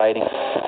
writing.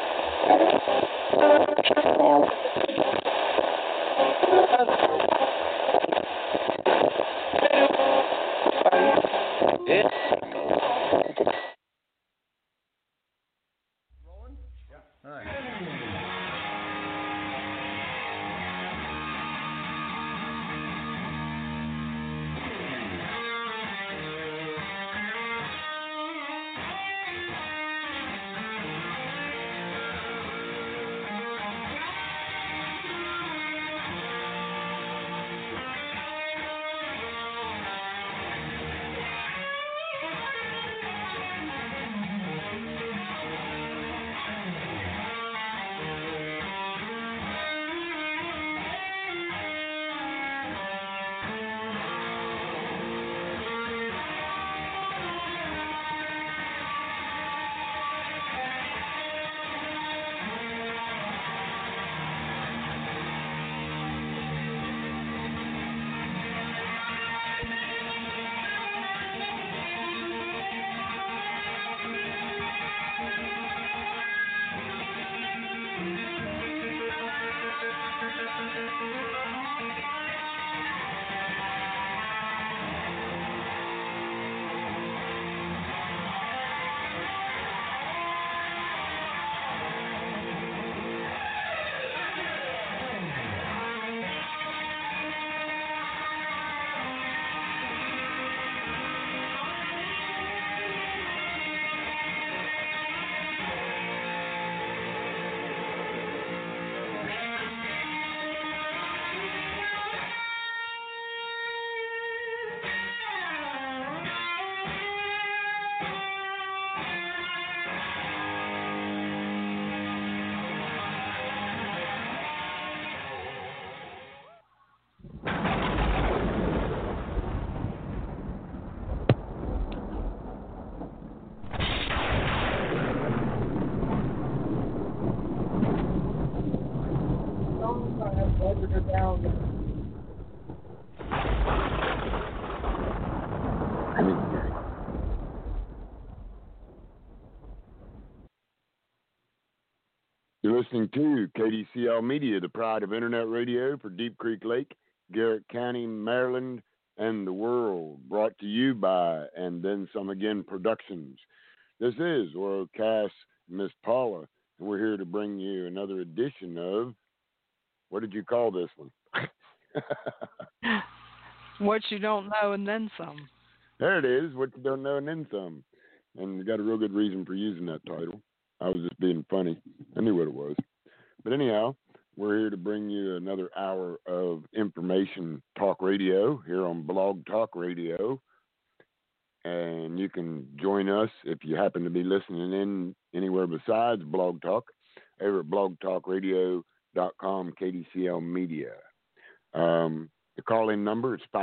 You're listening to KDCL Media, the pride of Internet radio for Deep Creek Lake, Garrett County, Maryland, and the world. Brought to you by And Then Some Again Productions. This is Worldcast Miss Paula, and we're here to bring you another edition of, what did you call this one? What You Don't Know and Then Some. There it is, What You Don't Know and Then Some. And we got a real good reason for using that title. I was just being funny. I knew what it was. But anyhow, we're here to bring you another hour of information talk radio here on Blog Talk Radio. And you can join us if you happen to be listening in anywhere besides Blog Talk over at blogtalkradio.com, KDCL Media. The call-in number is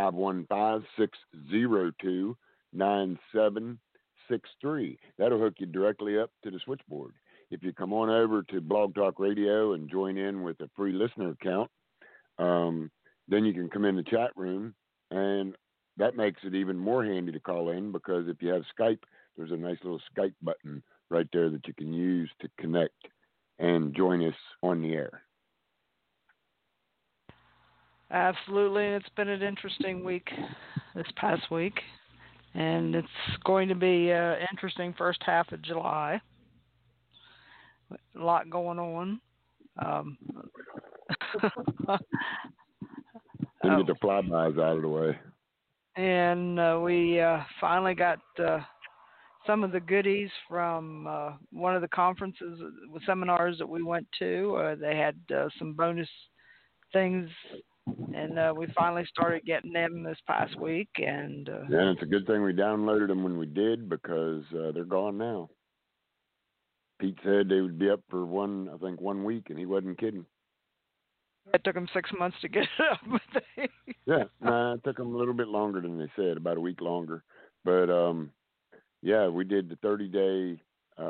515-602-9763. That'll hook you directly up to the switchboard. If you come on over to Blog Talk Radio and join in with a free listener account, then you can come in the chat room, and that makes it even more handy to call in because if you have Skype, there's a nice little Skype button right there that you can use to connect and join us on the air. Absolutely, and it's been an interesting week this past week, and it's going to be an interesting first half of July. A lot going on. Didn't get the flybys out of the way. And we finally got some of the goodies from one of the conferences, seminars that we went to. They had some bonus things, and we finally started getting them this past week. And yeah, it's a good thing we downloaded them when we did because they're gone now. Pete said they would be up for 1 week, and he wasn't kidding. It took them 6 months to get it up. Yeah, it took them a little bit longer than they said, about a week longer. But, yeah, we did the 30-day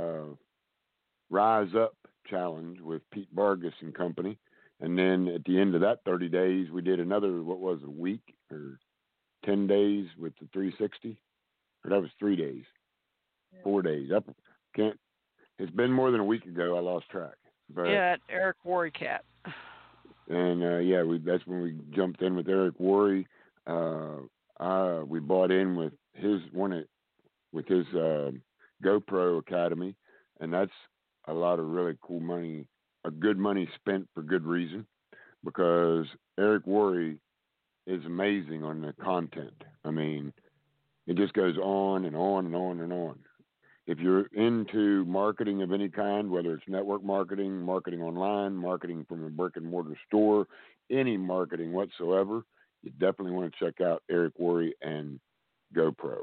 Rise Up Challenge with Pete Vargas and company. And then at the end of that 30 days, we did another, a week or 10 days with the 360. Or that was 3 days, 4 days. It's been more than a week ago. I lost track. But Yeah, Eric Worre Cat. and that's when we jumped in with Eric Worre. We bought in with his GoPro Academy, and that's a lot of really cool money, a good money spent for good reason, because Eric Worre is amazing on the content. I mean, it just goes on and on and on and on. If you're into marketing of any kind, whether it's network marketing, marketing online, marketing from a brick and mortar store, any marketing whatsoever, you definitely want to check out Eric Worre and GoPro.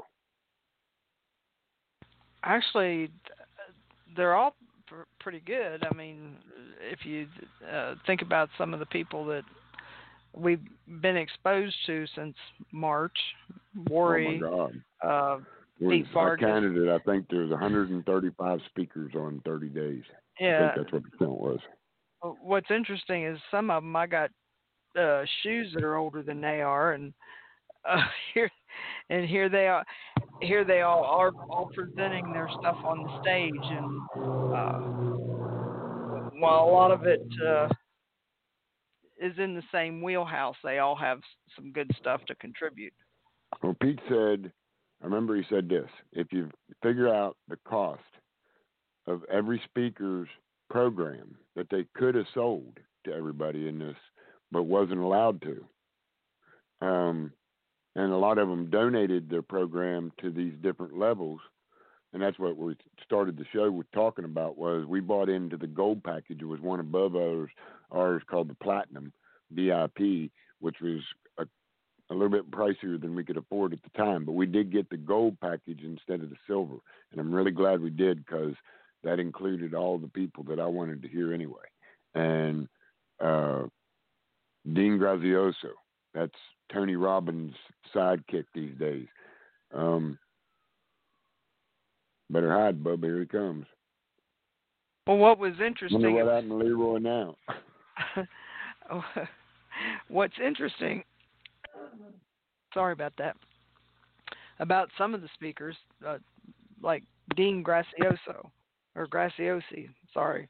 Actually, they're all pretty good. I mean, if you think about some of the people that we've been exposed to since March, Worre, Oh my God. Pete Vargas. I counted it. I think there's 135 speakers on 30 days. Yeah. I think that's what the count was. What's interesting is some of them I got shoes that are older than they are, and here they are. Here they are all presenting their stuff on the stage, and while a lot of it is in the same wheelhouse, they all have some good stuff to contribute. Well, Pete said, I remember he said this: if you figure out the cost of every speaker's program that they could have sold to everybody in this, but wasn't allowed to, and a lot of them donated their program to these different levels, and that's what we started the show with talking about. Was we bought into the gold package. It was one above ours called the Platinum VIP, which was a little bit pricier than we could afford at the time, but we did get the gold package instead of the silver, and I'm really glad we did, because that included all the people that I wanted to hear anyway. And Dean Grazioso, that's Tony Robbins' sidekick these days. Better hide, Bubba. Here he comes. Well, what was interesting? Wonder what happened to Leroy now. What's interesting? Sorry about that. About some of the speakers, like Dean Grazioso or Graziosi. Sorry.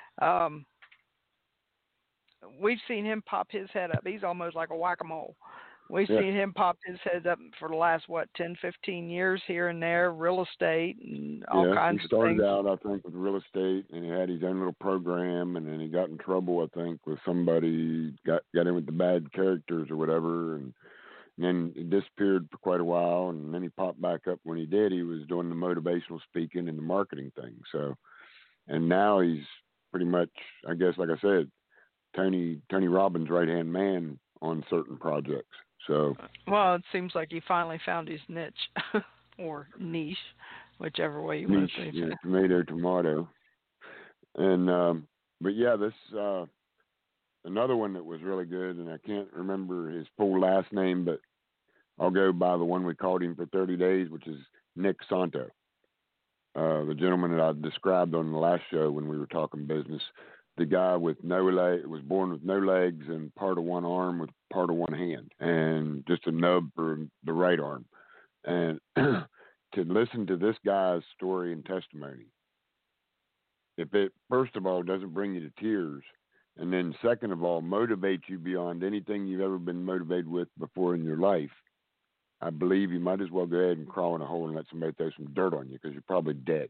We've seen him pop his head up. He's almost like a whack-a-mole. We've seen him pop his head up for the last, 10, 15 years here and there, real estate and all kinds of things. He started out, I think, with real estate, and he had his own little program, and then he got in trouble, I think, with somebody, got in with the bad characters or whatever, and then he disappeared for quite a while, and then he popped back up. When he did, he was doing the motivational speaking and the marketing thing. So, and now he's pretty much, I guess, like I said, Tony Robbins' right-hand man on certain projects. So, well, it seems like he finally found his niche or niche, whichever way you want to say it. Tomato. And but yeah, this another one that was really good, and I can't remember his full last name, but I'll go by the one we called him for 30 days, which is Nick Santo, the gentleman that I described on the last show when we were talking business. The guy with no leg, was born with no legs and part of one arm with part of one hand, and just a nub for the right arm. And to listen to this guy's story and testimony, if it, first of all, doesn't bring you to tears, and then second of all, motivate you beyond anything you've ever been motivated with before in your life, I believe you might as well go ahead and crawl in a hole and let somebody throw some dirt on you, because you're probably dead.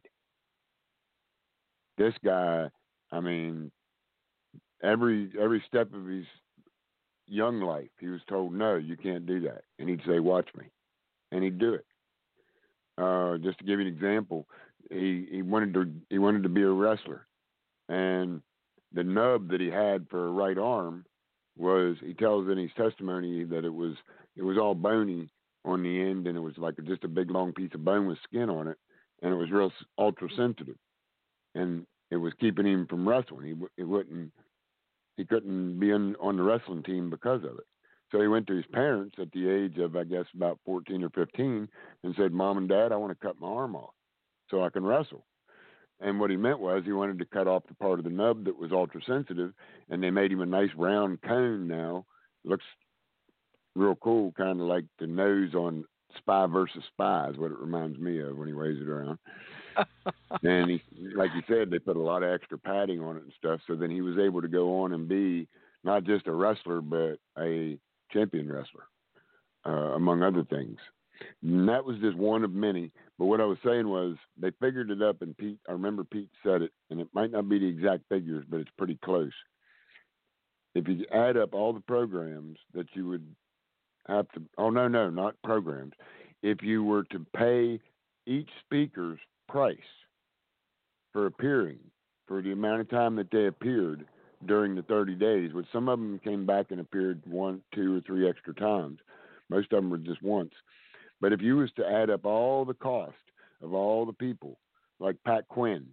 This guy, I mean, every step of his young life, he was told, no, you can't do that. And he'd say, watch me. And he'd do it. Just to give you an example, he wanted to be a wrestler. And the nub that he had for a right arm was, he tells in his testimony that it was all bony on the end, and it was like just a big long piece of bone with skin on it, and it was real ultra sensitive, and it was keeping him from wrestling. He couldn't be on the wrestling team because of it. So he went to his parents at the age of, I guess, about 14 or 15 and said, Mom and Dad, I want to cut my arm off so I can wrestle. And what he meant was he wanted to cut off the part of the nub that was ultra sensitive, and they made him a nice round cone now. Looks real cool, kind of like the nose on Spy versus Spy is what it reminds me of when he waves it around. And he, like you said, they put a lot of extra padding on it and stuff. So then he was able to go on and be not just a wrestler, but a champion wrestler, among other things. And that was just one of many. But what I was saying was they figured it up, and Pete, I remember Pete said it, and it might not be the exact figures, but it's pretty close. If you add up all the programs that you would have to, oh, no, not programs. If you were to pay each speaker's price for appearing, for the amount of time that they appeared during the 30 days, which some of them came back and appeared 1, 2, or 3 extra times. Most of them were just once. But if you was to add up all the cost of all the people, like Pat Quinn,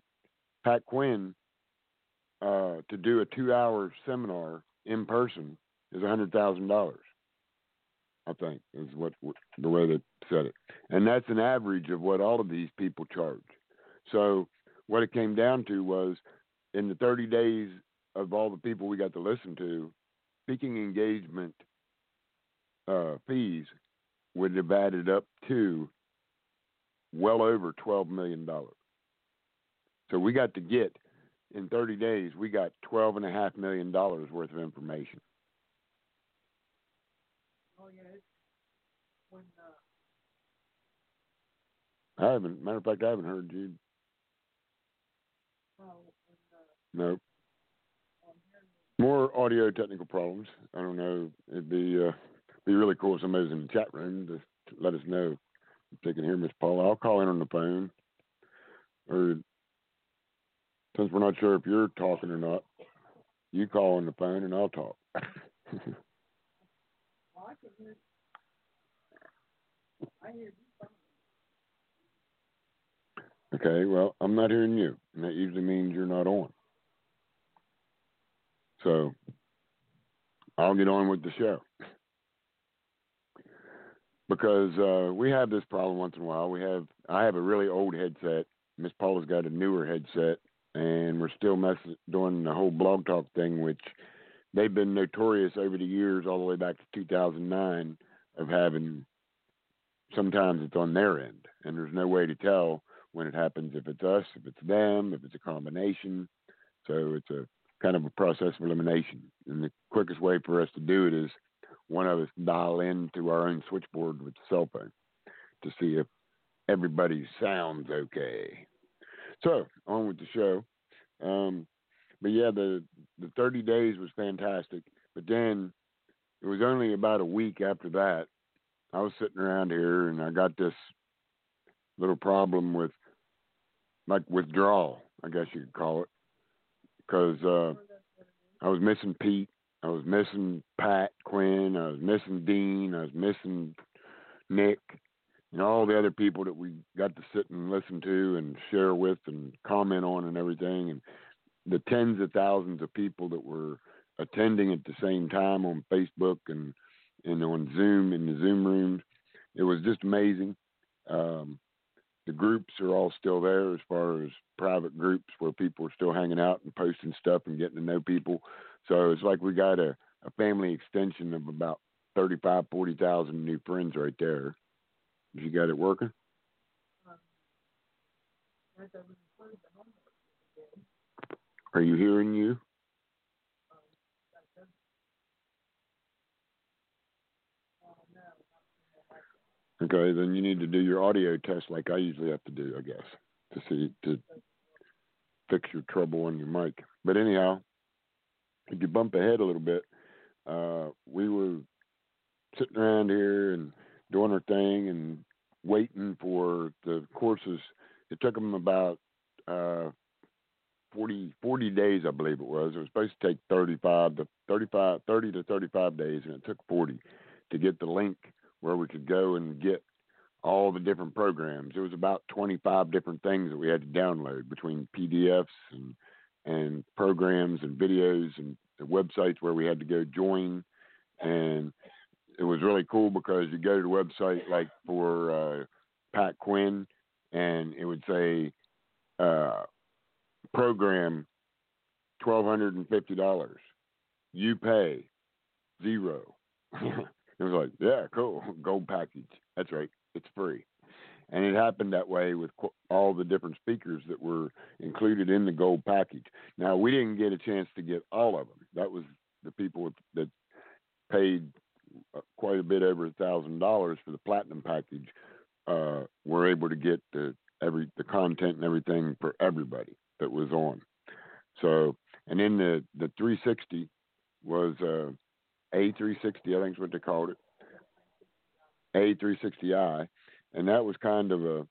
to do a 2-hour seminar in person is $100,000. I think is what the way they said it, and that's an average of what all of these people charge. So what it came down to was, in the 30 days of all the people we got to listen to, speaking engagement fees would have added up to well over $12 million. So we got to get, in 30 days, we got $12.5 million worth of information. Oh, yeah. When, Matter of fact, I haven't heard you. No. More audio technical problems. I don't know. It'd be really cool if somebody's in the chat room to let us know if they can hear Miss Paula. I'll call in on the phone. Or since we're not sure if you're talking or not, you call on the phone and I'll talk. I hear you. Okay, well, I'm not hearing you, and that usually means you're not on. So I'll get on with the show. Because we have this problem once in a while. I have a really old headset. Miss Paula's got a newer headset, and we're still doing the whole Blog Talk thing, which they've been notorious over the years, all the way back to 2009, of having, sometimes it's on their end, and there's no way to tell when it happens, if it's us, if it's them, if it's a combination. So it's a kind of a process of elimination. And the quickest way for us to do it is one of us dial into our own switchboard with the cell phone to see if everybody sounds okay. So on with the show. But yeah, the 30 days was fantastic. But then it was only about a week after that, I was sitting around here and I got this little problem with, like, withdrawal, I guess you could call it. Because I was missing Pete. I was missing Pat Quinn. I was missing Dean. I was missing Nick. And all the other people that we got to sit and listen to and share with and comment on and everything. And the tens of thousands of people that were attending at the same time on Facebook and on Zoom, in the Zoom rooms. It was just amazing. The groups are all still there, as far as private groups where people are still hanging out and posting stuff and getting to know people. So it's like we got a family extension of about 35, 40,000 new friends right there. You got it working? Are you hearing you? Okay, then you need to do your audio test like I usually have to do, I guess, to fix your trouble on your mic. But anyhow, if you bump ahead a little bit, we were sitting around here and doing our thing and waiting for the courses. It took them about 40 days, I believe it was. It was supposed to take 30 to 35 days, and it took 40 to get the link where we could go and get all the different programs. There was about 25 different things that we had to download, between PDFs and programs and videos and the websites where we had to go join. And it was really cool because you go to the website, like for Pat Quinn, and it would say program $1,250. You pay $0. It was like, yeah, cool, gold package. That's right. it's free. And it happened that way with all the different speakers that were included in the gold package. Now, we didn't get a chance to get all of them. That was the people that paid quite a bit over $1,000 for the platinum package were able to get the content and everything for everybody that was on. So, and then the 360 was A360, I think is what they called it, A360i, and that was kind of a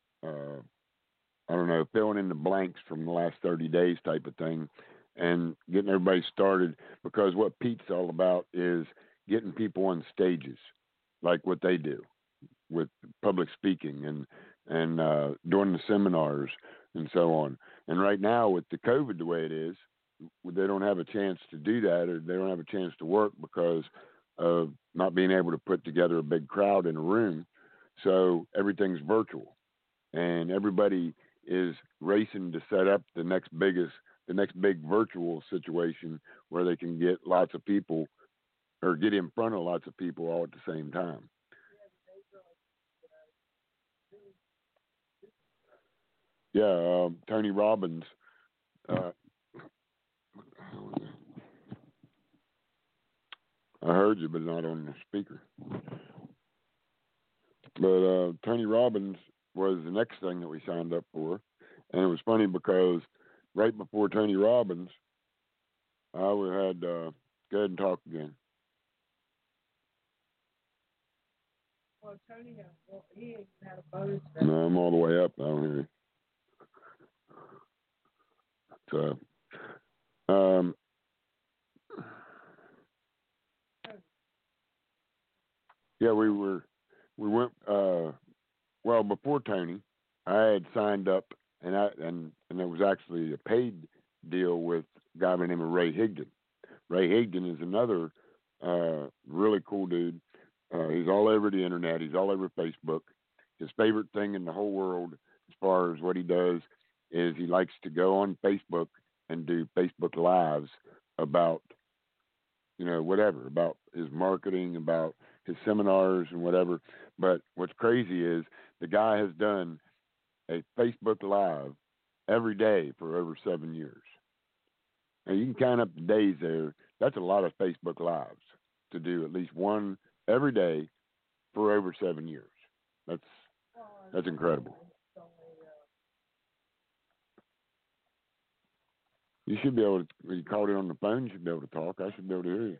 I don't know, filling in the blanks from the last 30 days type of thing, and getting everybody started, because what Pete's all about is getting people on stages like what they do with public speaking and doing the seminars and so on. And right now with the COVID the way it is, they don't have a chance to do that, or they don't have a chance to work because of not being able to put together a big crowd in a room. So everything's virtual, and everybody is racing to set up the next big virtual situation where they can get lots of people or get in front of lots of people all at the same time. Yeah, Tony Robbins. I heard you, but not on the speaker. But Tony Robbins was the next thing that we signed up for. And it was funny because right before Tony Robbins, I had, go ahead and talk again. Well, Tony he had a bonus. No, I'm all the way up down here. So, yeah, we went, well, before Tony, I had signed up, and it was actually a paid deal with a guy by the name of Ray Higdon. Ray Higdon is another really cool dude. He's all over the internet. He's all over Facebook. His favorite thing in the whole world, as far as what he does, is he likes to go on Facebook and do Facebook Lives about, whatever, about his marketing, about his seminars and whatever. But what's crazy is the guy has done a Facebook Live every day for over 7 years. Now, you can count up the days there. That's a lot of Facebook Lives to do at least one every day for over 7 years. That's incredible. You should be able to, when you called it on the phone, you should be able to talk. I should be able to hear you.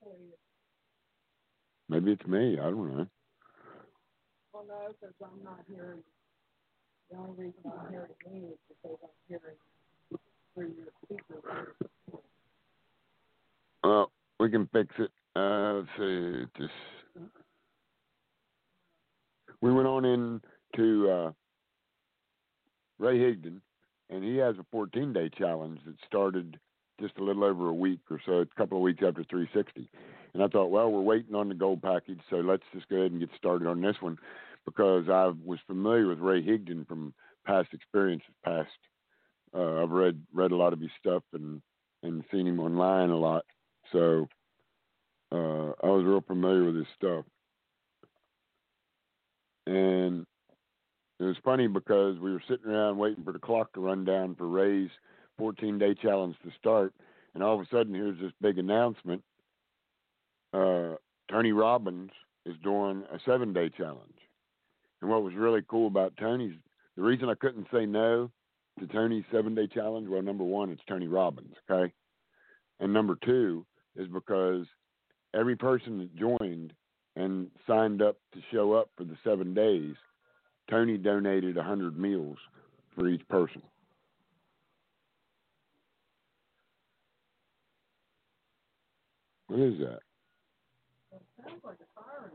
Maybe it's me. I don't know. Well, no, because I'm not hearing. The only reason I'm hearing me is because I'm hearing through your speaker. Well, we can fix it. Let's see. We went on into Ray Higdon, and he has a 14-day challenge that started just a little over a week or so, a couple of weeks after 360. And I thought, well, we're waiting on the gold package, so let's just go ahead and get started on this one, because I was familiar with Ray Higdon from past experiences. I've read a lot of his stuff and seen him online a lot, so I was real familiar with his stuff. And it was funny because we were sitting around waiting for the clock to run down for Ray's 14-day challenge to start, and all of a sudden here's this big announcement. Tony Robbins is doing a 7-day challenge. And what was really cool about Tony's, the reason I couldn't say no to Tony's 7-day challenge, well, number one, it's Tony Robbins, okay? And number two is because every person that joined and signed up to show up for the 7 days, Tony donated 100 meals for each person. What is that? It sounds like a siren.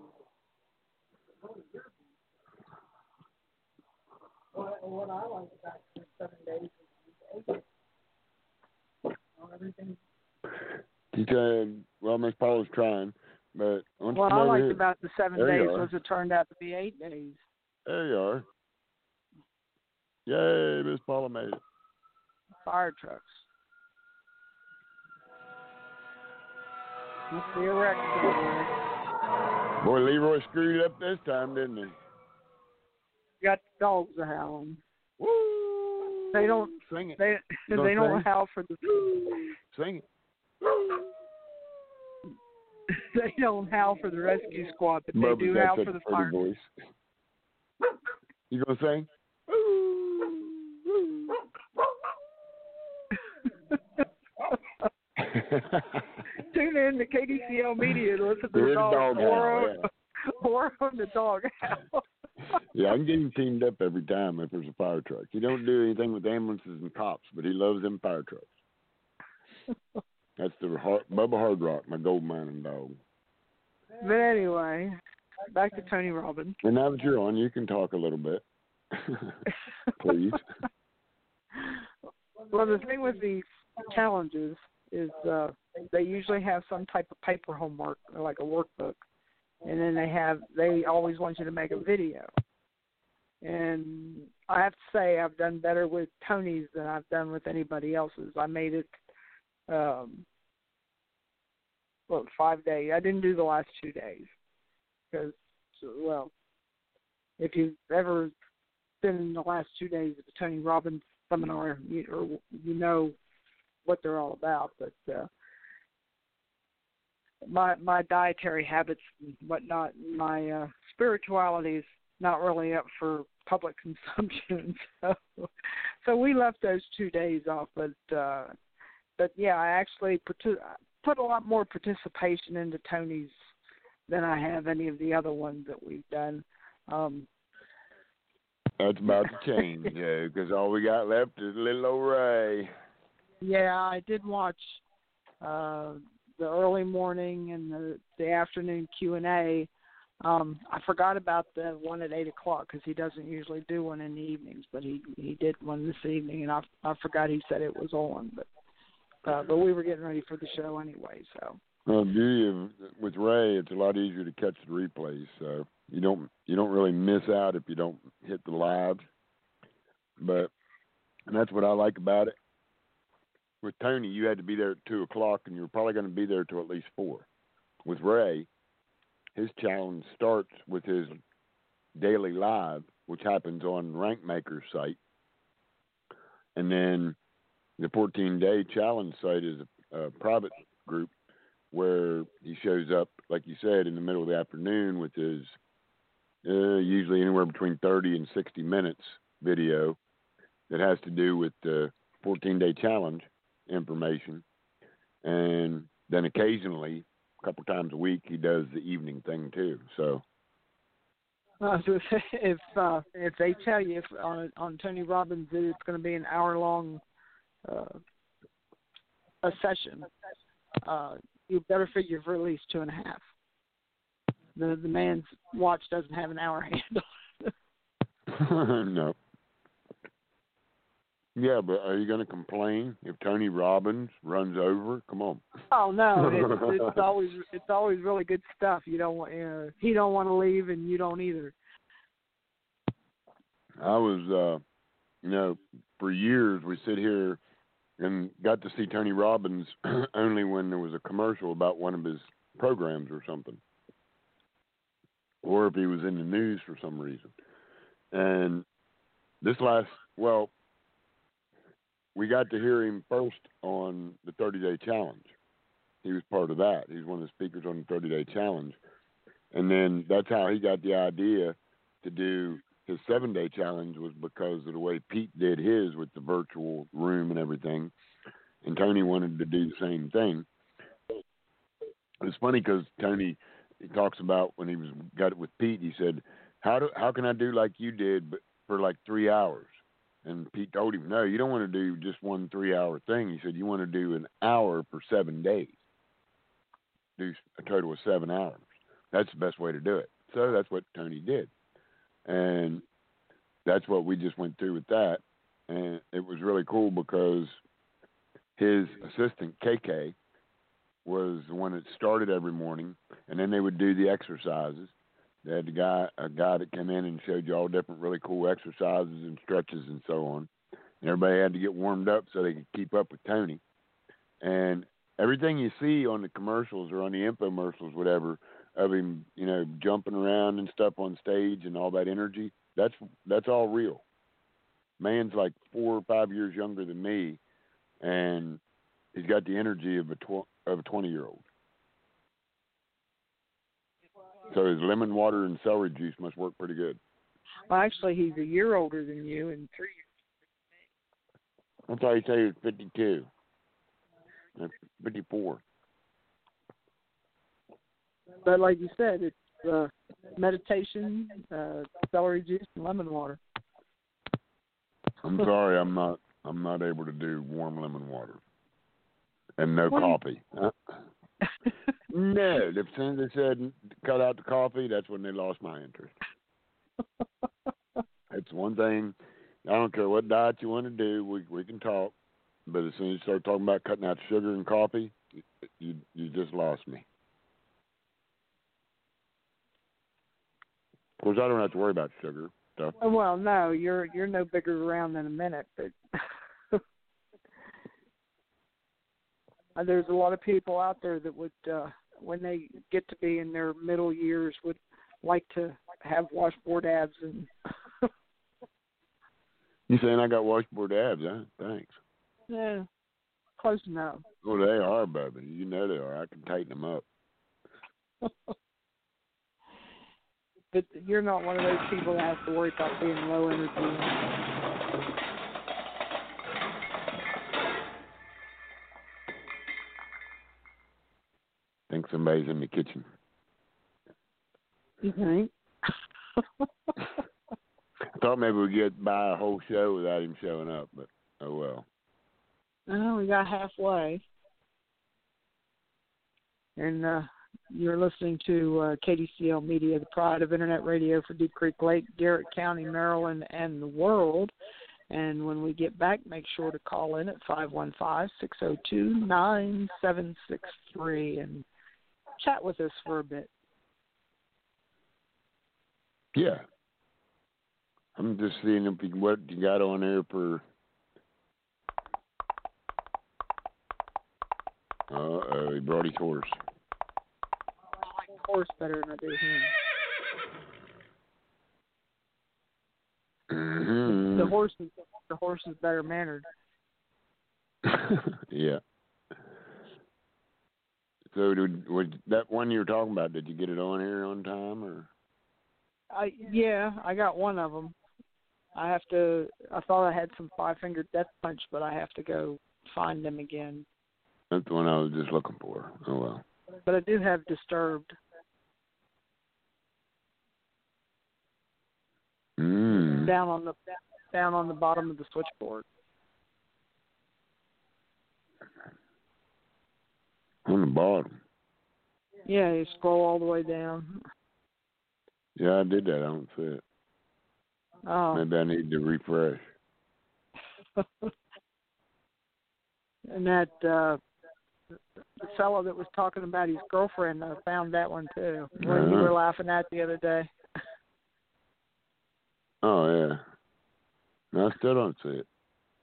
What I like about the 7 days is everything. He said, well, Miss Paula's trying, but what I liked about the 7 days was it turned out to be 8 days. There you are. Yay, Miss Paula made it. Fire trucks. Must be a wreck somewhere. Boy, Leroy screwed up this time, didn't he? got dogs a howling. Woo! They don't sing it. They don't howl for the Sing it. they don't howl for the rescue squad, but they Bubba's do got howl such for the a pretty fire. voice. You gonna sing? Tune in to KDCL Media to listen to Hear the the dog dog howl, or on the dog howl. Yeah, I can get him teamed up every time if there's a fire truck. He don't do anything with ambulances and cops, but he loves them fire trucks. That's Bubba Hard Rock, my gold mining dog. But anyway, back to Tony Robbins. And now that you're on, you can talk a little bit. Please. Well, the thing with these challenges is they usually have some type of paper homework, like a workbook, and then they always want you to make a video. And I have to say I've done better with Tony's than I've done with anybody else's. I made it, 5 days. I didn't do the last 2 days because, well, if you've ever been in the last 2 days of the Tony Robbins seminar, you know what they're all about. But my dietary habits and whatnot, my spirituality is not really up for public consumption. So we left those 2 days off. But yeah, I actually put a lot more participation into Tony's than I have any of the other ones that we've done. That's about to change, because all we got left is little old Ray. Yeah, I did watch the early morning and the afternoon Q&A. I forgot about the one at 8 o'clock because he doesn't usually do one in the evenings, but he did one this evening, and I forgot he said it was on. But we were getting ready for the show anyway, so. Well, the beauty of with Ray, it's a lot easier to catch the replays, so you don't really miss out if you don't hit the live. And that's what I like about it. With Tony, you had to be there at 2 o'clock, and you're probably going to be there till at least 4. With Ray, his challenge starts with his daily live, which happens on RankMaker's site, and then the 14-day challenge site is a private group where he shows up, like you said, in the middle of the afternoon with his usually anywhere between 30 and 60 minutes video that has to do with the 14-day challenge information. And then occasionally, a couple times a week, he does the evening thing too. So if they tell you on Tony Robbins that it's going to be an hour-long a session, you better figure for at least 2.5. The man's watch doesn't have an hour handle. No. Yeah, but are you going to complain if Tony Robbins runs over? Come on. Oh no, it's always really good stuff. You don't want he don't want to leave, and you don't either. I was, for years we sit here and got to see Tony Robbins only when there was a commercial about one of his programs or something, or if he was in the news for some reason. And we got to hear him first on the 30-day challenge. He was part of that. He was one of the speakers on the 30-day challenge. And then that's how he got the idea to do his 7-day challenge, was because of the way Pete did his with the virtual room and everything. And Tony wanted to do the same thing. It's funny because Tony, he talks about when he got it with Pete, he said, how can I do like you did but for like 3 hours? And Pete told him, no, you don't want to do just 1 3-hour thing. He said, you want to do an hour for 7 days. Do a total of 7 hours. That's the best way to do it. So that's what Tony did. And that's what we just went through with that. And it was really cool because his assistant, KK, was the one that started every morning, and then they would do the exercises. They had a guy that came in and showed you all different really cool exercises and stretches and so on. And everybody had to get warmed up so they could keep up with Tony. And everything you see on the commercials or on the infomercials, whatever, of him, jumping around and stuff on stage and all that energy, That's all real. Man's like 4 or 5 years younger than me, and he's got the energy of a 20-year-old. So his lemon water and celery juice must work pretty good. Well, actually, he's a year older than you and 3 years. I thought he said he was 52. 54. But like you said, it's meditation, celery juice, and lemon water. I'm sorry, I'm not able to do warm lemon water and no coffee. No, as soon as they said cut out the coffee, that's when they lost my interest. It's one thing. I don't care what diet you want to do. We can talk, but as soon as you start talking about cutting out sugar and coffee, you just lost me. Of course, I don't have to worry about sugar stuff. Well, no, you're no bigger around than a minute, but there's a lot of people out there that would, when they get to be in their middle years, would like to have washboard abs. And You saying I got washboard abs, huh? Thanks. yeah, close enough. Well, they are, baby. You know they are. I can tighten them up. But you're not one of those people that has to worry about being low energy. I think somebody's in the kitchen. You think? I thought maybe we'd get by a whole show without him showing up, but oh well. Oh, we got halfway. And you're listening to KDCL Media, the pride of Internet radio for Deep Creek Lake, Garrett County, Maryland, and the world. And when we get back, make sure to call in at 515-602-9763 and chat with us for a bit. Yeah. I'm just seeing what you got on there for. He brought his horse. I like the horse better than I do him. Mm-hmm. The horse is better mannered. Yeah. So, was that one you were talking about? Did you get it on here on time, or? Yeah, I got one of them. I thought I had some Five-Finger Death Punch, but I have to go find them again. That's the one I was just looking for. Oh well. But I do have Disturbed. Down on the bottom of the switchboard. On the bottom. Yeah, you scroll all the way down. Yeah, I did that. I don't see it. Oh. Maybe I need to refresh. And that the fellow that was talking about his girlfriend, I found that one too. When you were laughing at the other day. Oh yeah. No, I still don't see it.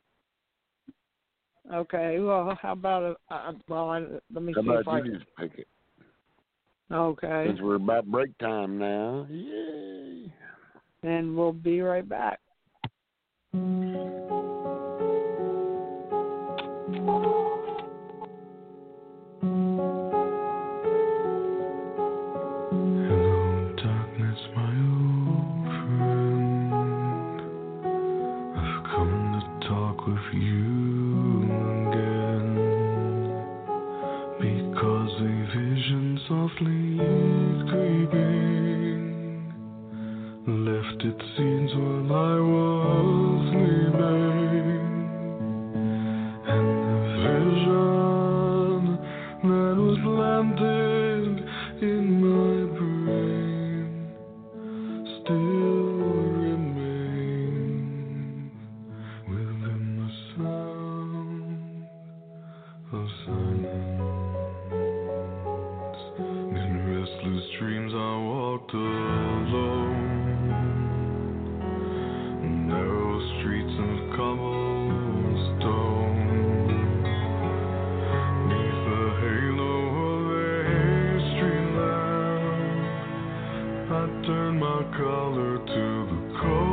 Okay. Well, how about let me how see about if I you just pick it? Okay. Since we're about break time now. Yay. And we'll be right back. Turn my collar to the cold.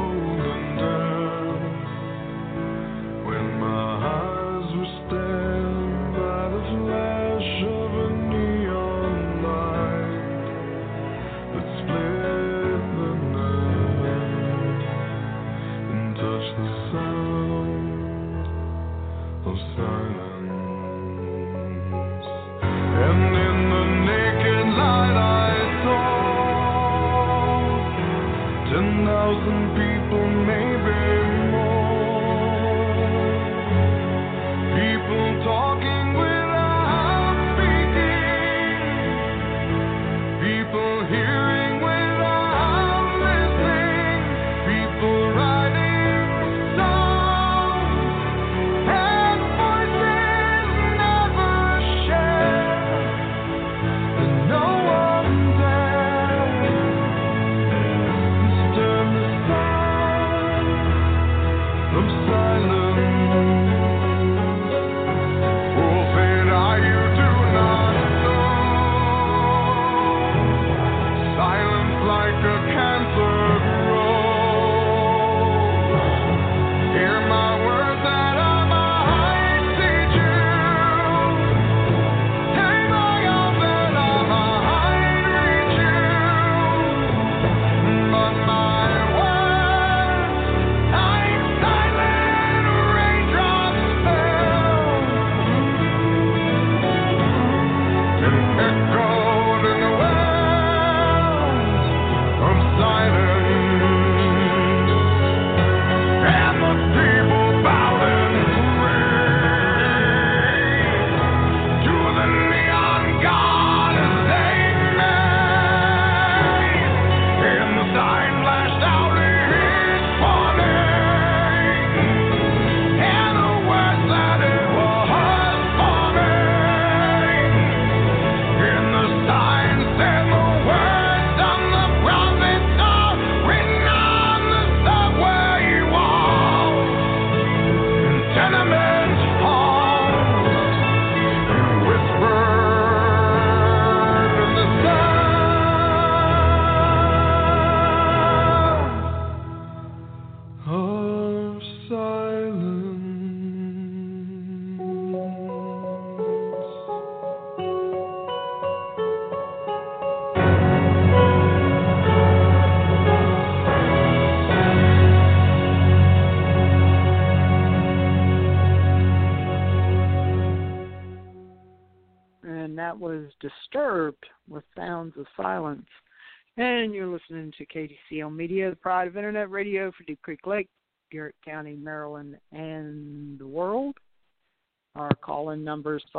that was Disturbed with Sounds of Silence. And you're listening to KDCL Media, the pride of Internet radio for Deep Creek Lake, Garrett County, Maryland, and the world. Our call-in number is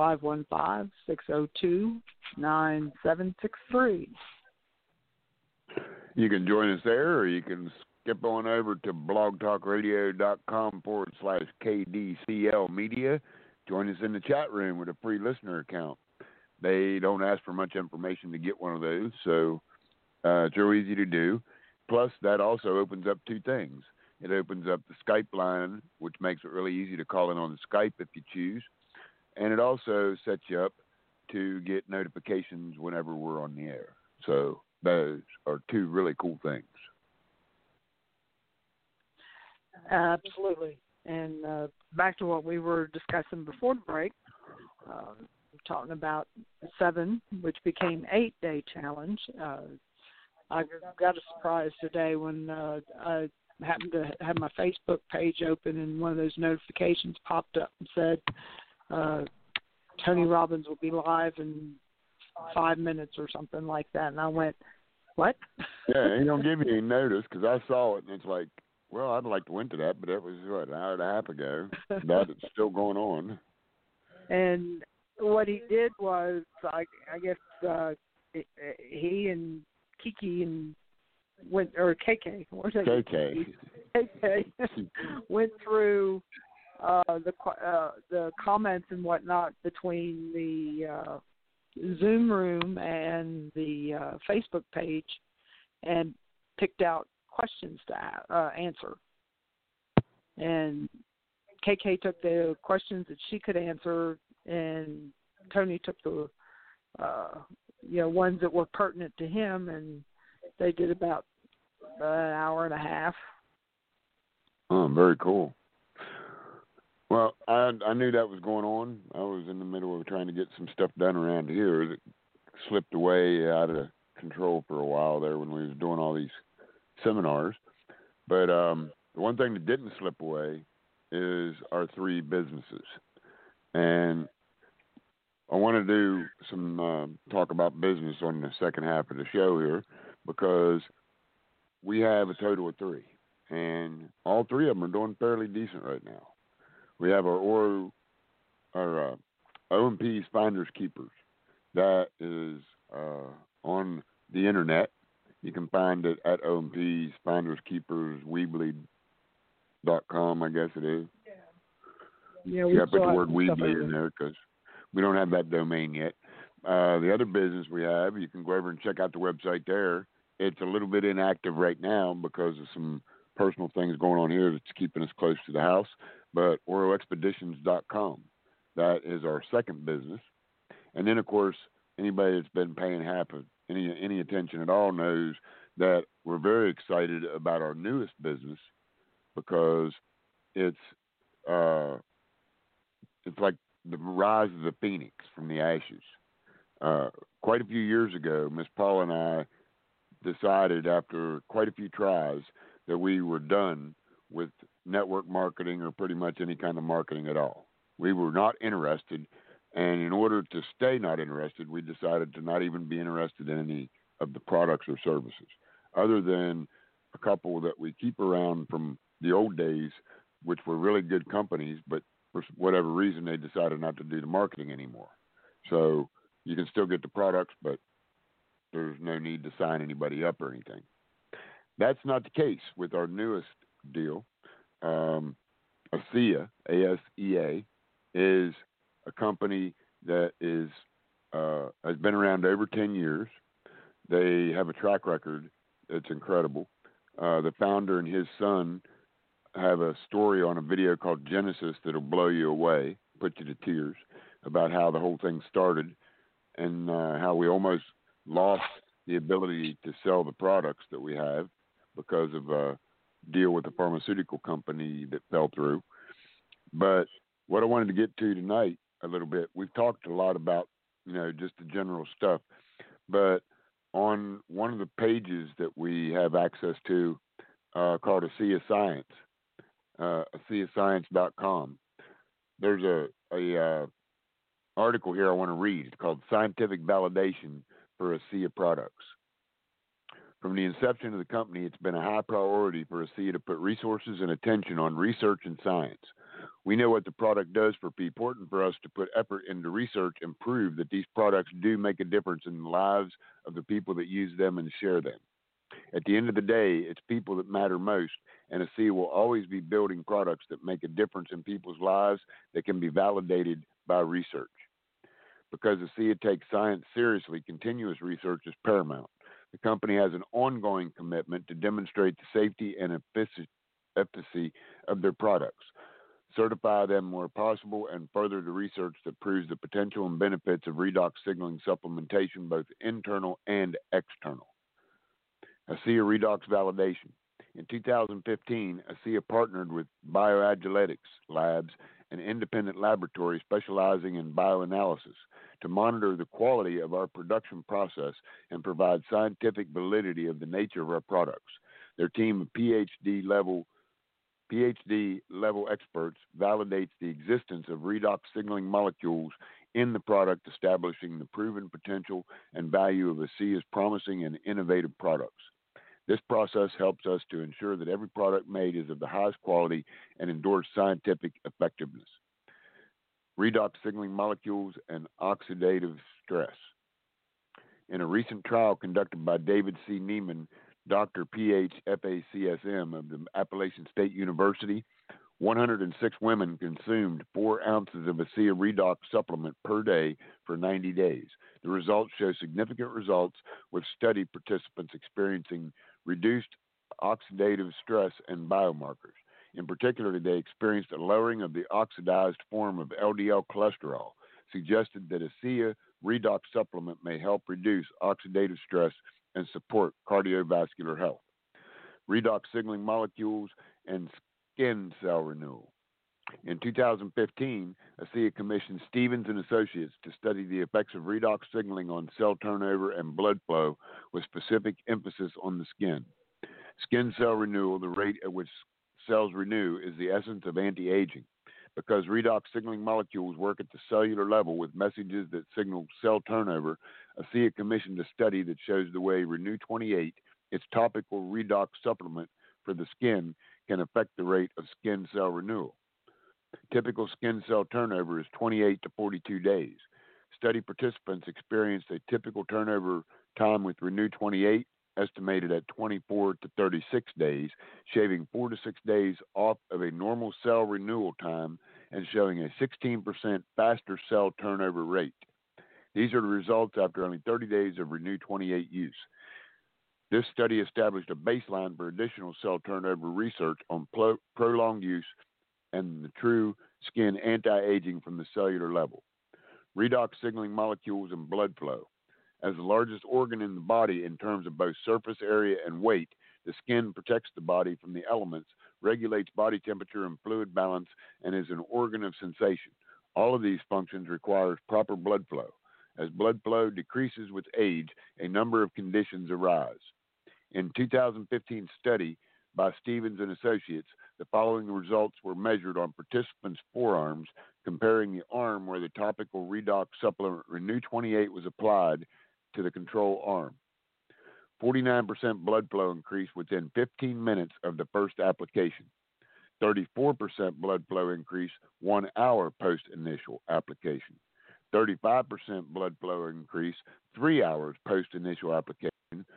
515-602-9763. You can join us there, or you can skip on over to blogtalkradio.com/KDCL Media. Join us in the chat room with a free listener account. They don't ask for much information to get one of those, so it's real easy to do. Plus, that also opens up two things. It opens up the Skype line, which makes it really easy to call in on the Skype if you choose. And it also sets you up to get notifications whenever we're on the air. So those are two really cool things. Absolutely. And back to what we were discussing before the break, talking about 7, which became 8-day challenge. I got a surprise today when I happened to have my Facebook page open, and one of those notifications popped up and said, Tony Robbins will be live in 5 minutes or something like that. And I went, what? Yeah, he don't give you any notice, because I saw it, and it's like, well, I'd like to went to that, but it was, an hour and a half ago. But it's still going on. And what he did was, I guess he and Kiki and went, or KK, what's that? KK went through the comments and whatnot between the Zoom room and the Facebook page, and picked out questions to answer. And KK took the questions that she could answer, and Tony took the ones that were pertinent to him, and they did about an hour and a half. Oh, very cool. Well, I knew that was going on. I was in the middle of trying to get some stuff done around here that slipped away out of control for a while there when we was doing all these seminars. But the one thing that didn't slip away is our 3 businesses. And I want to do some talk about business on the second half of the show here, because we have a total of 3. And all 3 of them are doing fairly decent right now. We have our OMP's Finders Keepers. That is on the internet. You can find it at OMP's Finders Keepers Weebly.com, I guess it is. Yeah, put the word Weebly in there, because we don't have that domain yet. The other business we have, you can go over and check out the website there. It's a little bit inactive right now because of some personal things going on here that's keeping us close to the house. But OroExpeditions.com, that is our second business. And then, of course, anybody that's been paying half of any attention at all knows that we're very excited about our newest business, because it's like the rise of the phoenix from the ashes. Quite a few years ago, Miss Paula and I decided, after quite a few tries, that we were done with network marketing, or pretty much any kind of marketing at all. We were not interested, and in order to stay not interested, we decided to not even be interested in any of the products or services, other than a couple that we keep around from the old days, which were really good companies, but for whatever reason they decided not to do the marketing anymore. So you can still get the products, but there's no need to sign anybody up or anything. That's not the case with our newest deal. ASEA, ASEA, is a company that has been around over 10 years. They have a track record that's incredible. The founder and his son have a story on a video called Genesis that'll blow you away, put you to tears, about how the whole thing started, and how we almost lost the ability to sell the products that we have because of a deal with a pharmaceutical company that fell through. But what I wanted to get to tonight a little bit, we've talked a lot about, just the general stuff, but on one of the pages that we have access to called ASEA Science, ASEAScience.com, there's a article here I want to read. It's called Scientific Validation for ASEA Products. From the inception of the company, it's been a high priority for ASEA to put resources and attention on research and science. We know what the product does for people, important for us to put effort into research and prove that these products do make a difference in the lives of the people that use them and share them. At the end of the day, it's people that matter most, and ASEA will always be building products that make a difference in people's lives that can be validated by research. Because ASEA takes science seriously, continuous research is paramount. The company has an ongoing commitment to demonstrate the safety and efficacy of their products, certify them where possible, and further the research that proves the potential and benefits of redox signaling supplementation, both internal and external. ASEA Redox Validation. In 2015, ASEA partnered with Bioagiletics Labs, an independent laboratory specializing in bioanalysis, to monitor the quality of our production process and provide scientific validity of the nature of our products. Their team of PhD level experts validates the existence of redox signaling molecules in the product, establishing the proven potential and value of ASEA's promising and innovative products. This process helps us to ensure that every product made is of the highest quality and endures scientific effectiveness. Redox signaling molecules and oxidative stress. In a recent trial conducted by David C. Neiman, Dr. Ph. FACSM of the Appalachian State University, 106 women consumed 4 ounces of ASEA Redox supplement per day for 90 days. The results show significant results, with study participants experiencing reduced oxidative stress and biomarkers. In particular, they experienced a lowering of the oxidized form of LDL cholesterol, suggested that ASEA Redox supplement may help reduce oxidative stress and support cardiovascular health. Redox signaling molecules and skin cell renewal. In 2015, ASEA commissioned Stevens & Associates to study the effects of redox signaling on cell turnover and blood flow, with specific emphasis on the skin. Skin cell renewal, the rate at which cells renew, is the essence of anti-aging. Because redox signaling molecules work at the cellular level with messages that signal cell turnover, ASEA commissioned a study that shows the way Renew 28, its topical redox supplement for the skin, can affect the rate of skin cell renewal. Typical skin cell turnover is 28 to 42 days. Study participants experienced a typical turnover time with Renew 28, estimated at 24 to 36 days, shaving 4 to 6 days off of a normal cell renewal time and showing a 16% faster cell turnover rate. These are the results after only 30 days of Renew 28 use. This study established a baseline for additional cell turnover research on prolonged use and the true skin anti-aging from the cellular level. Redox signaling molecules and blood flow. As the largest organ in the body in terms of both surface area and weight, the skin protects the body from the elements, regulates body temperature and fluid balance, and is an organ of sensation. All of these functions require proper blood flow. As blood flow decreases with age, a number of conditions arise. In 2015 study by Stevens & Associates, the following results were measured on participants' forearms, comparing the arm where the topical redox supplement Renew 28 was applied to the control arm. 49% blood flow increase within 15 minutes of the first application. 34% blood flow increase 1 hour post-initial application. 35% blood flow increase 3 hours post-initial application.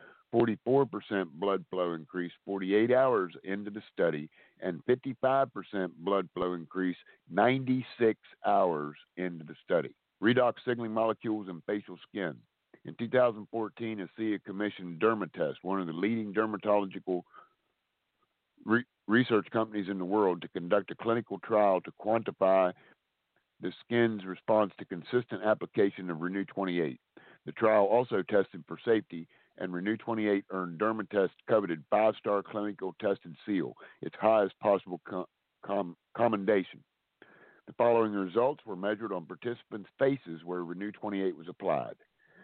44% blood flow increase 48 hours into the study, and 55% blood flow increase 96 hours into the study. Redox signaling molecules in facial skin. In 2014, ASEA commissioned Dermatest, one of the leading dermatological research companies in the world, to conduct a clinical trial to quantify the skin's response to consistent application of Renew 28. The trial also tested for safety, and Renew 28 earned Dermatest coveted 5-star clinical tested seal, its highest possible commendation. The following results were measured on participants' faces where Renew 28 was applied.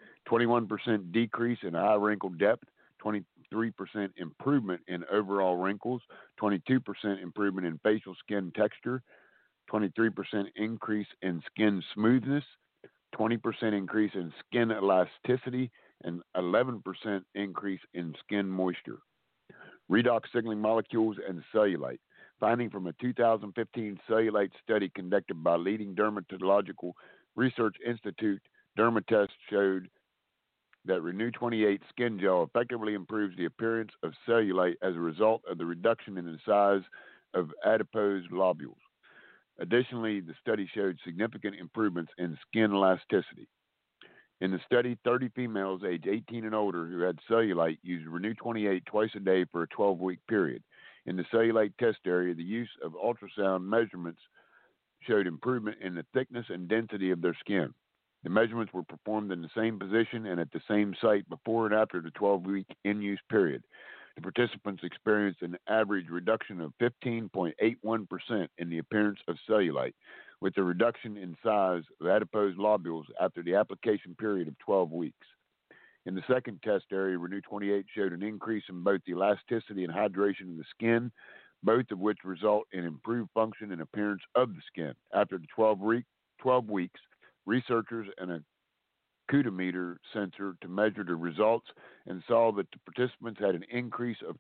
21% decrease in eye wrinkle depth, 23% improvement in overall wrinkles, 22% improvement in facial skin texture, 23% increase in skin smoothness, 20% increase in skin elasticity, and 11% increase in skin moisture. Redox signaling molecules and cellulite. Finding from a 2015 cellulite study conducted by leading dermatological research institute, Dermatest, showed that Renew 28 skin gel effectively improves the appearance of cellulite as a result of the reduction in the size of adipose lobules. Additionally, the study showed significant improvements in skin elasticity. In the study, 30 females aged 18 and older who had cellulite used Renew 28 twice a day for a 12-week period. In the cellulite test area, the use of ultrasound measurements showed improvement in the thickness and density of their skin. The measurements were performed in the same position and at the same site before and after the 12-week in-use period. The participants experienced an average reduction of 15.81% in the appearance of cellulite, with a reduction in size of adipose lobules after the application period of 12 weeks. In the second test area, Renew 28 showed an increase in both the elasticity and hydration of the skin, both of which result in improved function and appearance of the skin. After the 12 weeks, researchers and a cutometer sensor to measure the results and saw that the participants had an increase of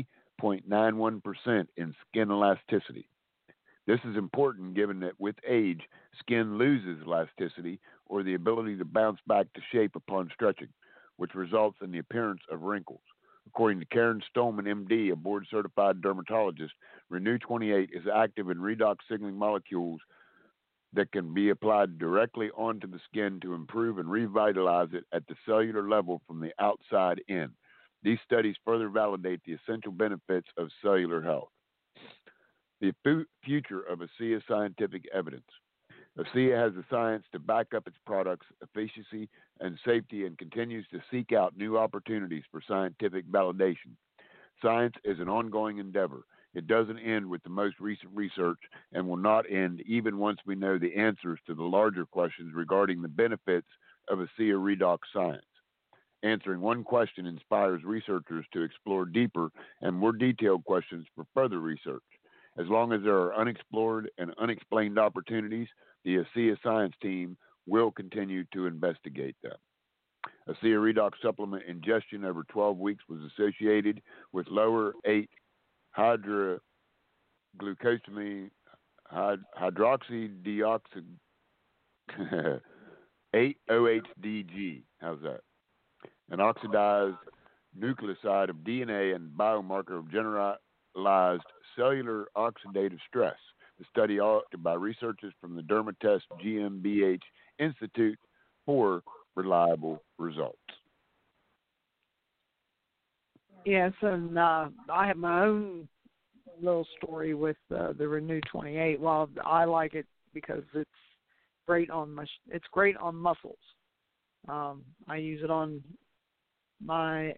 20.91% in skin elasticity. This is important given that with age, skin loses elasticity or the ability to bounce back to shape upon stretching, which results in the appearance of wrinkles. According to Karen Stolman, MD, a board-certified dermatologist, Renew 28 is active in redox signaling molecules that can be applied directly onto the skin to improve and revitalize it at the cellular level from the outside in. These studies further validate the essential benefits of cellular health. The future of ASEA scientific evidence. ASEA has the science to back up its products' efficacy and safety and continues to seek out new opportunities for scientific validation. Science is an ongoing endeavor. It doesn't end with the most recent research and will not end even once we know the answers to the larger questions regarding the benefits of ASEA redox science. Answering one question inspires researchers to explore deeper and more detailed questions for further research. As long as there are unexplored and unexplained opportunities, the ASEA science team will continue to investigate them. ASEA redox supplement ingestion over 12 weeks was associated with lower 8-hydroglucosamine hydroxydeoxy 8-OHDG. How's that? An oxidized nucleoside of DNA and biomarker of generalized cellular oxidative stress. The study authored by researchers from the Dermatest GmbH Institute for reliable results. Yes, and I have my own little story with the Renew 28. Well, I like it because it's great on muscles. I use it on my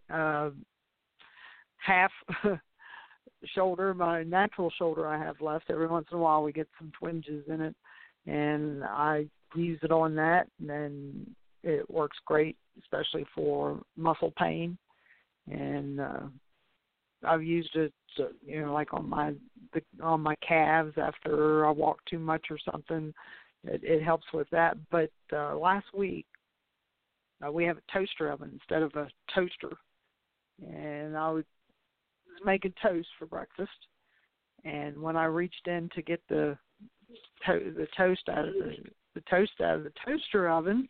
half shoulder, my natural shoulder I have left. Every once in a while we get some twinges in it, and I use it on that, and then it works great, especially for muscle pain. And I've used it, like on my calves after I walk too much or something. It helps with that. But last week we have a toaster oven instead of a toaster, and I was making toast for breakfast. And when I reached in to get the toast out of the toaster oven,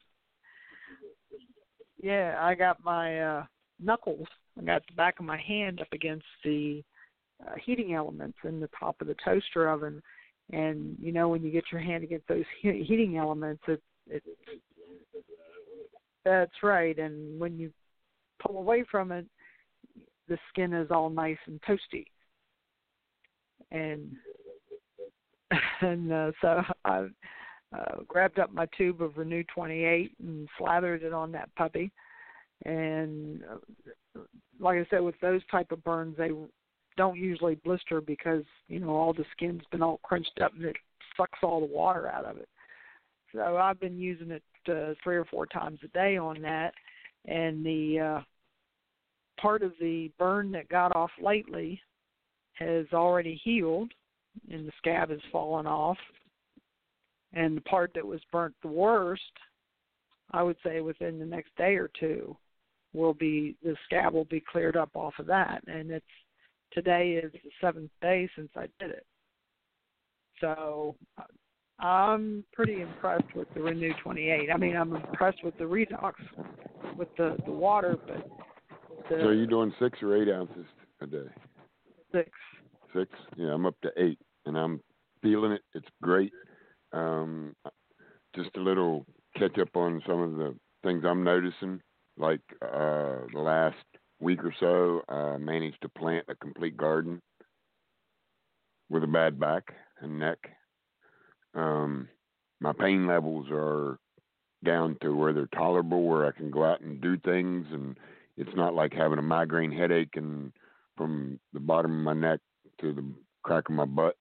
I got my knuckles. I got the back of my hand up against the heating elements in the top of the toaster oven. And, when you get your hand against those heating elements, that's right. And when you pull away from it, the skin is all nice and toasty. And so I grabbed up my tube of Renew 28 and slathered it on that puppy. And like I said, with those type of burns, they don't usually blister because, all the skin's been all crunched up and it sucks all the water out of it. So I've been using it 3 or 4 times a day on that. And the part of the burn that got off lately has already healed, and the scab has fallen off. And the part that was burnt the worst I would say within the next day or two, the scab will be cleared up off of that. And today is the 7th day since I did it. So I'm pretty impressed with the Renew 28. I mean, I'm impressed with the Redox, with the water, but so are you doing 6 or 8 ounces a day? 6. 6? Yeah, I'm up to 8, and I'm feeling it. It's great. Just a little catch up on some of the things I'm noticing. Like the last week or so, I managed to plant a complete garden with a bad back and neck. My pain levels are down to where they're tolerable, where I can go out and do things, and it's not like having a migraine headache and from the bottom of my neck to the crack of my butt.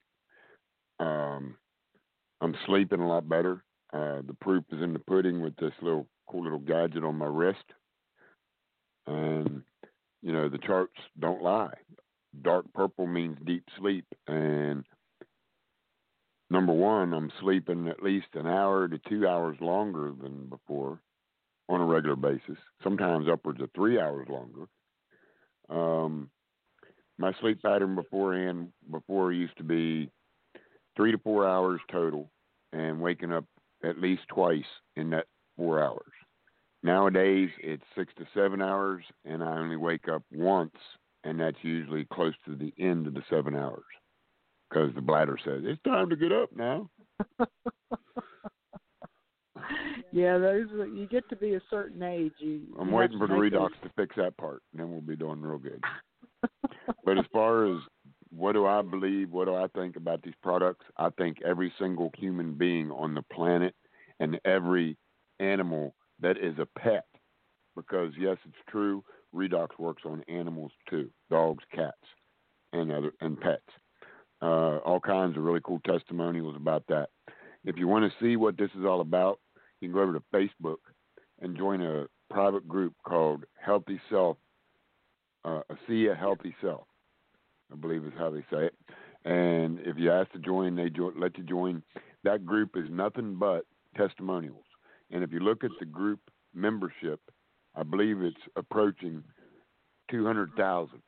I'm sleeping a lot better. The proof is in the pudding with this cool little gadget on my wrist. And, the charts don't lie. Dark purple means deep sleep. And number one, I'm sleeping at least an hour to 2 hours longer than before on a regular basis, sometimes upwards of 3 hours longer. My sleep pattern before used to be 3 to 4 hours total and waking up at least twice in that 4 hours. Nowadays, it's 6 to 7 hours, and I only wake up once, and that's usually close to the end of the 7 hours because the bladder says, it's time to get up now. Yeah, you get to be a certain age. I'm waiting for the Redox to fix that part, and then we'll be doing real good. But as far as what do I believe, what do I think about these products, I think every single human being on the planet and every animal that is a pet, because, yes, it's true, Redox works on animals too, dogs, cats, and pets. All kinds of really cool testimonials about that. If you want to see what this is all about, you can go over to Facebook and join a private group called Healthy Self, ASEA Healthy Self, I believe is how they say it. And if you ask to join, they let you join. That group is nothing but testimonials. And if you look at the group membership, I believe it's approaching 200,000.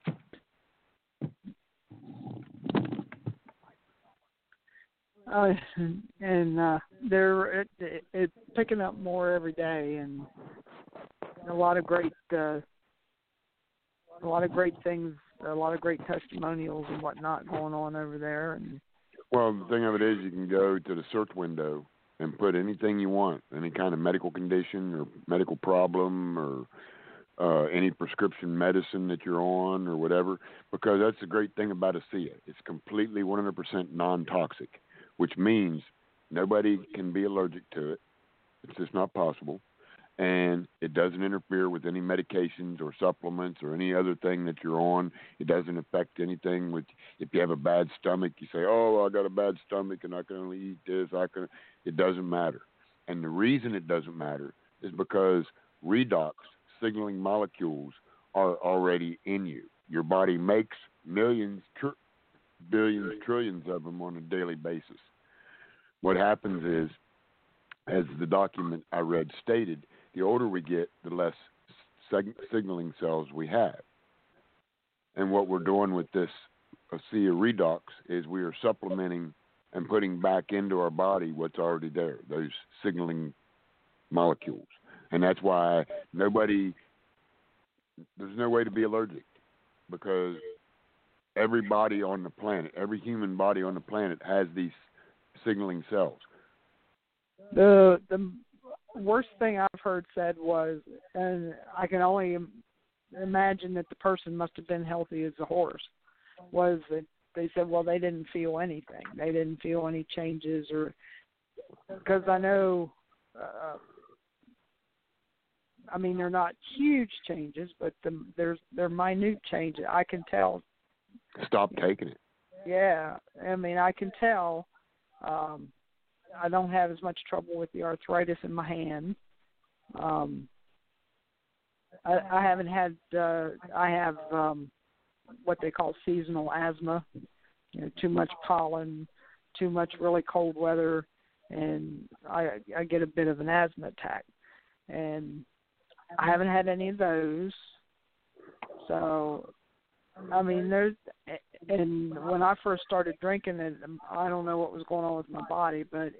And it's picking up more every day, and a lot of great things, a lot of great testimonials and whatnot going on over there. And well, the thing of it is, you can go to the search window and put anything you want, any kind of medical condition or medical problem or any prescription medicine that you're on or whatever, because that's the great thing about ASEA. It's completely 100% non-toxic, which means nobody can be allergic to it. It's just not possible. And it doesn't interfere with any medications or supplements or any other thing that you're on. It doesn't affect anything with, if you have a bad stomach, you say, oh, I got a bad stomach and I can only eat this. It doesn't matter. And the reason it doesn't matter is because redox signaling molecules are already in you. Your body makes millions, billions, trillions of them on a daily basis. What happens is, as the document I read stated, the older we get, the less signaling cells we have. And what we're doing with this ASEA Redox is we are supplementing and putting back into our body what's already there, those signaling molecules. And that's why there's no way to be allergic, because every body on the planet, every human body on the planet has these signaling cells. The worst thing I've heard said was, and I can only imagine that the person must have been healthy as a horse, was that they said, well, they didn't feel anything. They didn't feel any changes, or because I know, they're not huge changes, but they're minute changes. I can tell. Stop taking it. Yeah, I can tell. I don't have as much trouble with the arthritis in my hand. I haven't had. I have what they call seasonal asthma. Too much pollen, too much really cold weather, and I get a bit of an asthma attack. and I haven't had any of those. So, I mean, and when I first started drinking it, I don't know what was going on with my body, but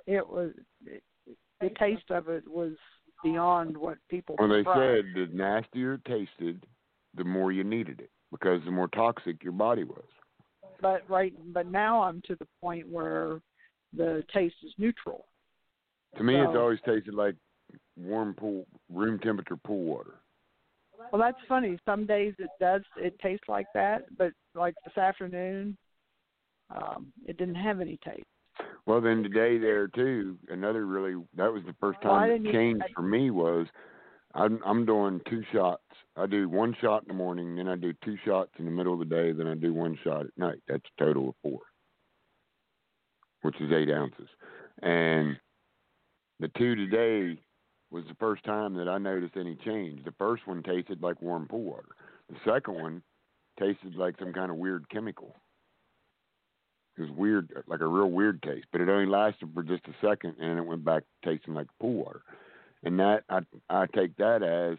the taste of it was beyond what people. Well, they described. said the nastier it tasted, the more you needed it, because the more toxic your body was. But now I'm to the point where the taste is neutral. To me, it's always tasted like warm room temperature pool water. Well, that's funny. Some days it tastes like that, but like this afternoon, it didn't have any taste. Well, then today there too, that was the first time it changed for me was I'm doing 2 shots. I do 1 shot in the morning, then I do 2 shots in the middle of the day, then I do 1 shot at night. That's a total of 4, which is 8 ounces. And the 2 today was the first time that I noticed any change. The first one tasted like warm pool water. The second one tasted like some kind of weird chemical. It was weird, like a real weird taste, but it only lasted for just a second, and it went back tasting like pool water. And that I take that as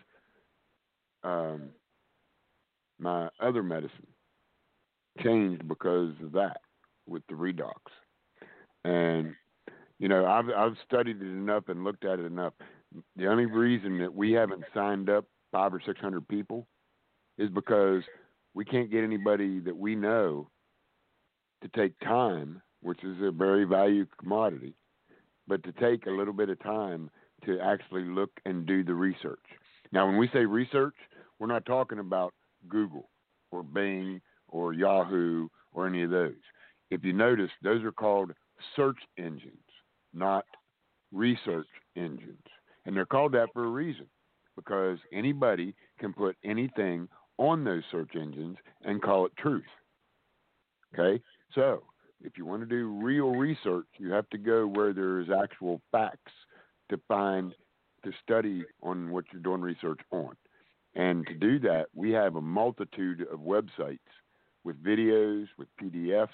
my other medicine changed because of that with the redox. And I've studied it enough and looked at it enough. The only reason that we haven't signed up 500 or 600 people is because we can't get anybody that we know to take time, which is a very valued commodity, but to take a little bit of time to actually look and do the research. Now, when we say research, we're not talking about Google or Bing or Yahoo or any of those. If you notice, those are called search engines, not research engines. And they're called that for a reason, because anybody can put anything on those search engines and call it truth. Okay? So, if you want to do real research, you have to go where there's actual facts to study on what you're doing research on. And to do that, we have a multitude of websites with videos, with PDFs.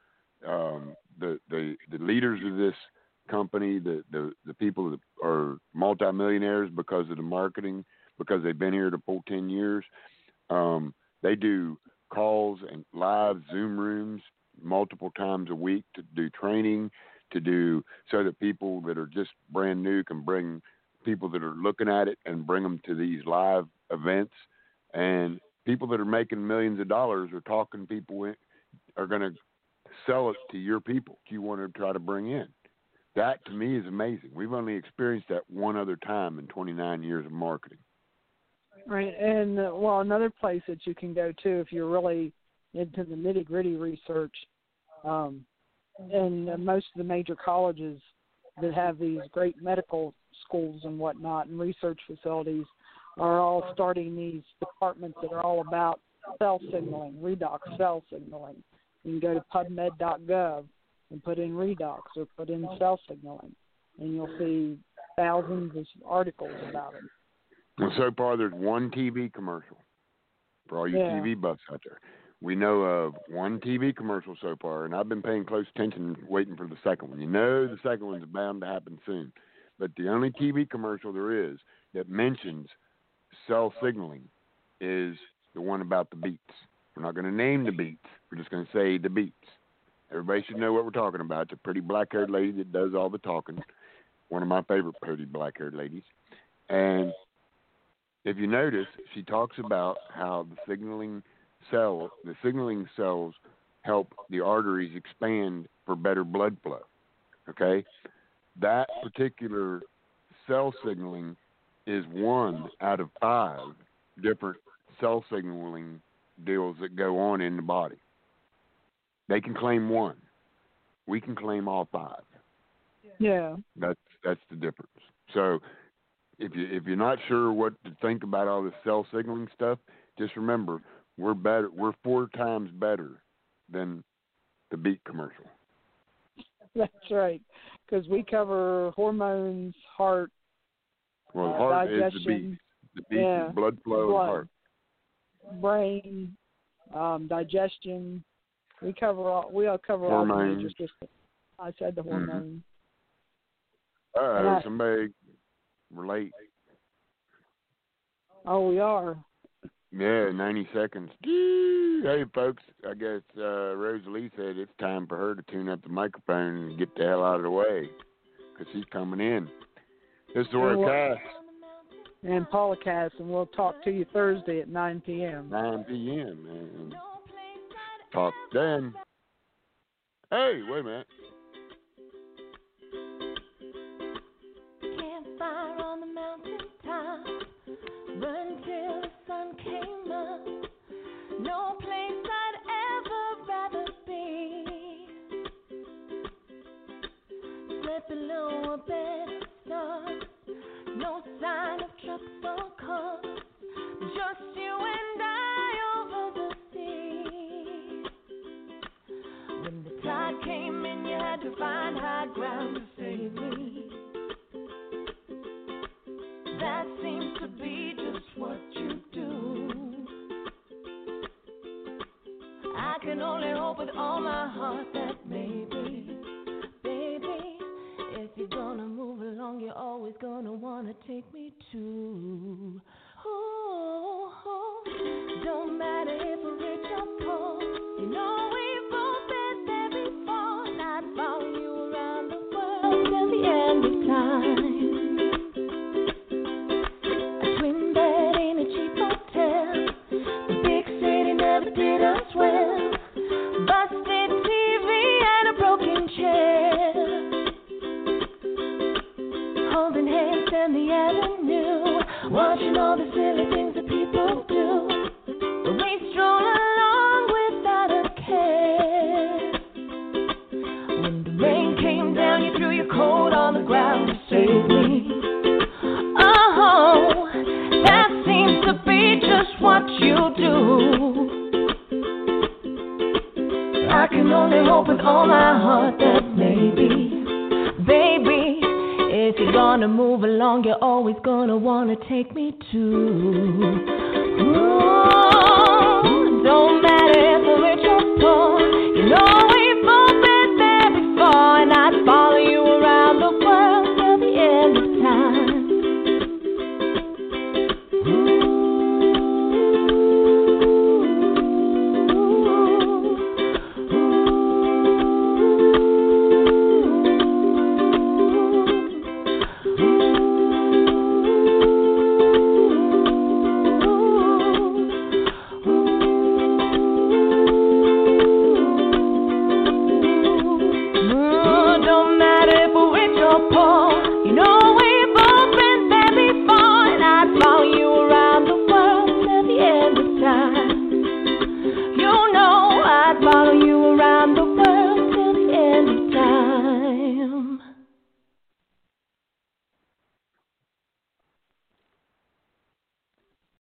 The leaders of this company, the people that are multimillionaires because of the marketing, because they've been here the full 10 years, they do calls and live Zoom rooms multiple times a week to do training, so that people that are just brand new can bring people that are looking at it and bring them to these live events. And people that are making millions of dollars are talking people are going to sell it to your people you want to try to bring in. That to me is amazing. We've only experienced that one other time in 29 years of marketing. Right, and another place that you can go to if you're really into the nitty-gritty research, and most of the major colleges that have these great medical schools and whatnot and research facilities are all starting these departments that are all about cell signaling, redox cell signaling. You can go to PubMed.gov and put in redox or put in cell signaling, and you'll see thousands of articles about it. Well, so far there's one TV commercial for all you TV buffs out there. We know of one TV commercial so far, and I've been paying close attention waiting for the second one. The second one's bound to happen soon. But the only TV commercial there is that mentions cell signaling is the one about the beets. We're not going to name the beets. We're just going to say the beets. Everybody should know what we're talking about. It's a pretty black-haired lady that does all the talking. One of my favorite pretty black-haired ladies. And if you notice, she talks about how the signaling cells help the arteries expand for better blood flow. Okay? That particular cell signaling is 1 out of 5 different cell signaling deals that go on in the body. They can claim 1. We can claim all 5. Yeah. That's the difference. So if you're not sure what to think about all this cell signaling stuff, just remember we're better. We're 4 times better than the beet commercial. That's right, because we cover hormones, heart. Well, heart digestion, is the beet. The beet is blood flow and heart. Brain, digestion. We all cover hormones. All the major systems. I said the hormones. Somebody relate. Oh, we are. Yeah, 90 seconds. Hey, folks, I guess Rosalie said it's time for her to tune up the microphone and get the hell out of the way because she's coming in. This is Zora Cass. And Paula Cass, and we'll talk to you Thursday at 9 p.m. 9 p.m., man. Talk then. Hey, wait a minute. Campfire on the mountaintop, run till the sun came up. No place I'd ever rather be. Slept below a bed of stars, no sign of trucks or cars, just you and I over the sea. When the tide came in, you had to find high ground to save me. That seems to be just what you do. I can only hope with all my heart that maybe, baby, if you're gonna move along, you're always gonna wanna take me to. Oh, don't matter if we're rich or poor, you know we've both been there before, and I'd follow you around the world till the end of time. A twin bed in a cheap hotel, the big city never did us well, busted TV and a broken chair, holding hands down the avenue, watching all the silly things that people do. We stroll along without a care. When the rain came down, you threw your coat on the ground to save me. Oh, that seems to be just what you do. I can only hope with all my heart that maybe, baby, if you're gonna move along, you're always gonna wanna take me to. Ooh, don't matter if we're rich or poor, you know we've both been there before, and I'd follow you around the world till the end of time. Don't matter if we're rich or poor,